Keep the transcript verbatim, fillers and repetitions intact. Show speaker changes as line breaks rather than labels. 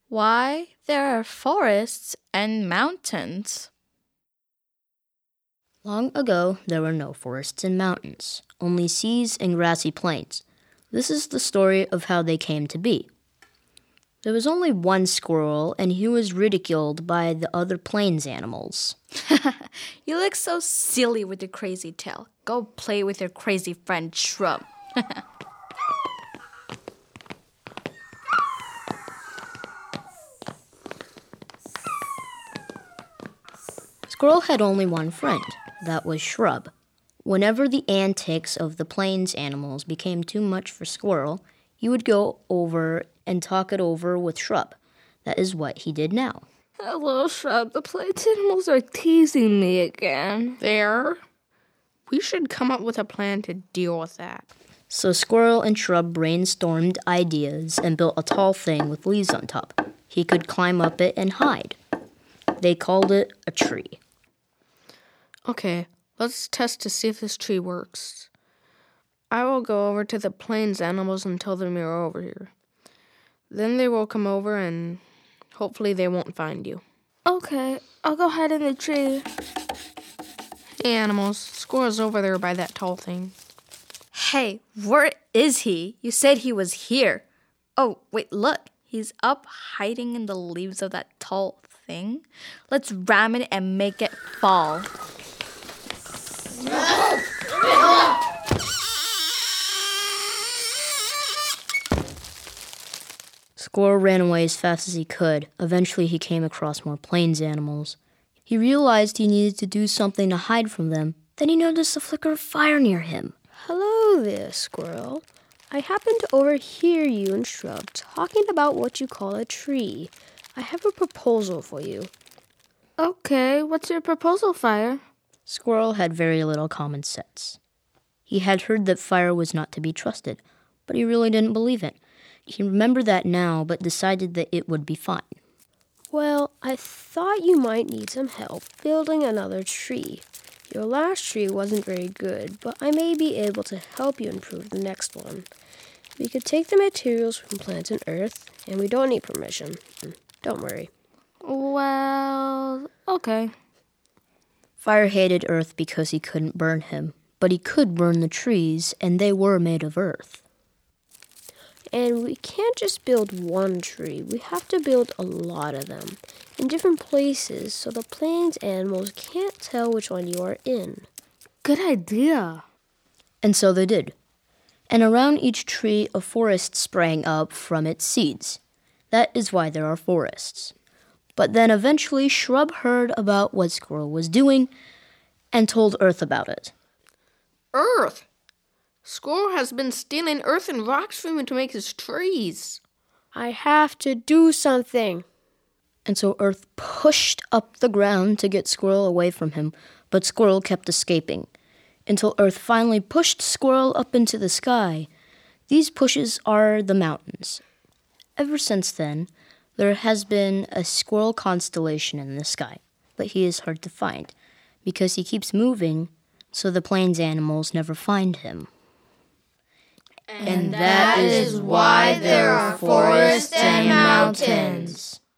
Why there are forests and mountains.
Long ago, there were no forests and mountains, only seas and grassy plains. This is the story of how they came to be. There was only one squirrel, and he was ridiculed by the other plains animals.
You look so silly with your crazy tail. Go play with your crazy friend Shrub.
Squirrel had only one friend. That was Shrub. Whenever the antics of the plains animals became too much for Squirrel, he would go over and talk it over with Shrub. That is what he did now.
Hello, Shrub. The plains animals are teasing me again.
There. We should come up with a plan to deal with that.
So Squirrel and Shrub brainstormed ideas and built a tall thing with leaves on top. He could climb up it and hide. They called it a tree.
Okay, let's test to see if this tree works. I will go over to the plains animals and tell them you're over here. Then they will come over and hopefully they won't find you.
Okay, I'll go hide in the tree.
Hey animals, Squirrel's over there by that tall thing.
Hey, where is he? You said he was here. Oh, wait, look. He's up hiding in the leaves of that tall thing. Let's ram it and make it fall.
Squirrel ran away as fast as he could. Eventually, he came across more plains animals. He realized he needed to do something to hide from them. Then he noticed a flicker of fire near him.
Hello there, Squirrel. I happened to overhear you and Shrub talking about what you call a tree. I have a proposal for you.
Okay, what's your proposal, Fire?
Squirrel had very little common sense. He had heard that fire was not to be trusted, but he really didn't believe it. He remembered that now, but decided that it would be fine.
Well, I thought you might need some help building another tree. Your last tree wasn't very good, but I may be able to help you improve the next one. We could take the materials from plants and earth, and we don't need permission. Don't worry.
Well, okay.
Fire hated earth because he couldn't burn him, but he could burn the trees, and they were made of earth.
And we can't just build one tree. We have to build a lot of them in different places so the plains animals can't tell which one you are in.
Good idea.
And so they did. And around each tree, a forest sprang up from its seeds. That is why there are forests. But then eventually Shrub heard about what Squirrel was doing and told Earth about it.
Earth! Squirrel has been stealing earth and rocks from him to make his trees.
I have to do something.
And so Earth pushed up the ground to get Squirrel away from him, but Squirrel kept escaping, until Earth finally pushed Squirrel up into the sky. These pushes are the mountains. Ever since then, there has been a squirrel constellation in the sky, but he is hard to find, because he keeps moving, so the plains animals never find him.
And that is why there are forests and mountains.